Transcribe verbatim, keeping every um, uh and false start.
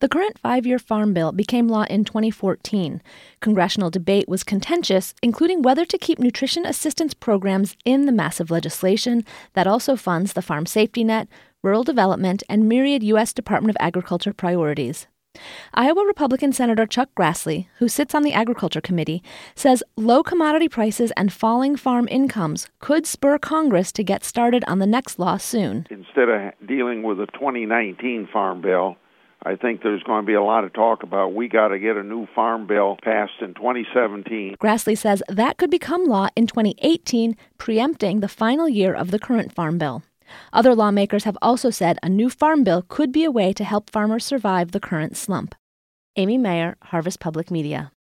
The current five-year farm bill became law in twenty fourteen. Congressional debate was contentious, including whether to keep nutrition assistance programs in the massive legislation that also funds the farm safety net, rural development, and myriad U S Department of Agriculture priorities. Iowa Republican Senator Chuck Grassley, who sits on the Agriculture Committee, says low commodity prices and falling farm incomes could spur Congress to get started on the next law soon. Instead of dealing with a twenty nineteen farm bill, I think there's going to be a lot of talk about we got to get a new farm bill passed in twenty seventeen. Grassley says that could become law in twenty eighteen, preempting the final year of the current farm bill. Other lawmakers have also said a new farm bill could be a way to help farmers survive the current slump. Amy Mayer, Harvest Public Media.